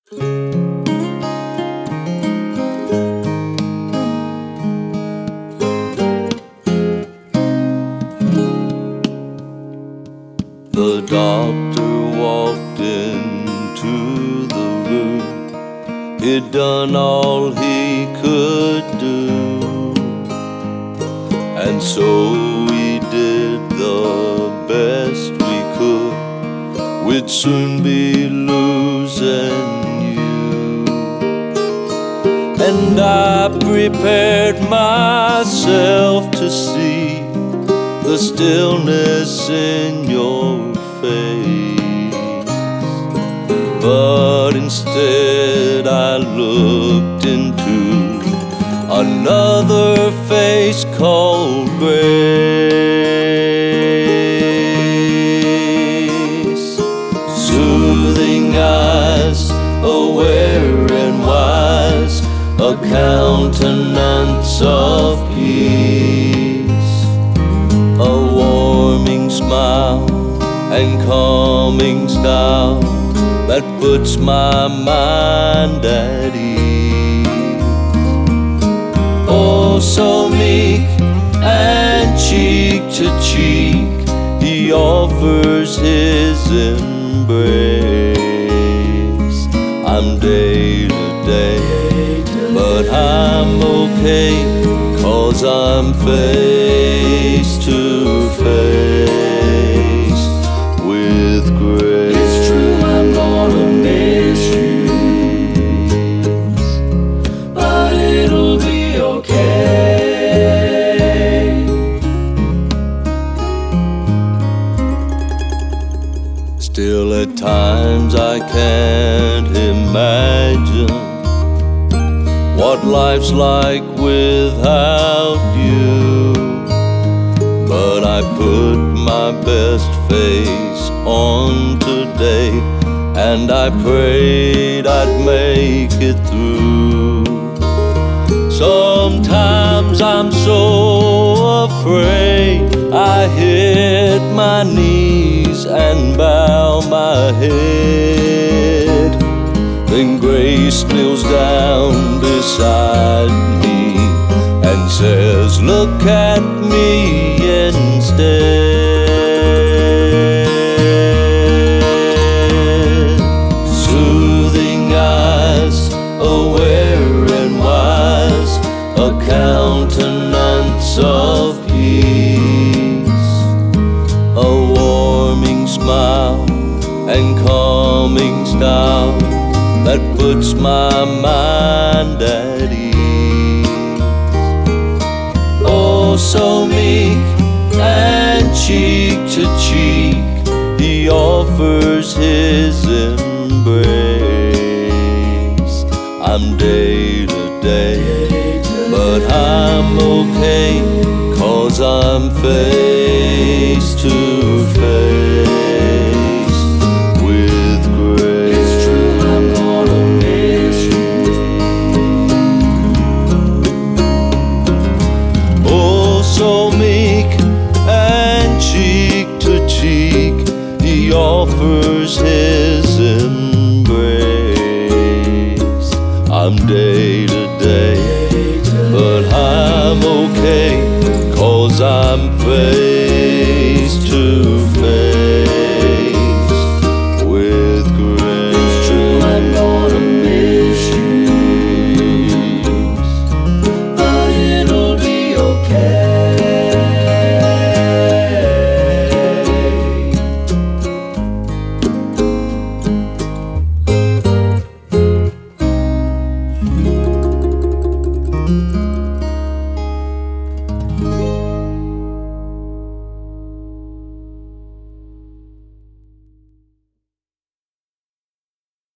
The doctor walked into the room. He'd done all he could do, and so we did the best we could. We'd soon be losing you. And I prepared myself to see the stillness in your face, but instead I looked into another face called grace. Soothing eyes, aware and wise, a countenance of peace, a warming smile and calming style that puts my mind at ease. Oh, so meek and cheek to cheek, he offers his embrace. I'm day to day, but I'm okay, 'cause I'm face to face with grace. It's true, I'm gonna miss you, but it'll be okay. Still at times I can't imagine what life's like without you, but I put my best face on today, and I prayed I'd make it through. Sometimes I'm so afraid I hit my knees and bow my head. Then grace kneels down beside me and says, look at me instead. Soothing eyes, aware and wise, a countenance of peace, a warming smile and calming style that puts my mind at ease. Oh, so meek and cheek to cheek, he offers his embrace. I'm day to day, but I'm okay, 'cause I'm face to face with grace. It's true, I'm gonna miss you. Oh, so meek and cheek to cheek, he offers his embrace. I'm dead.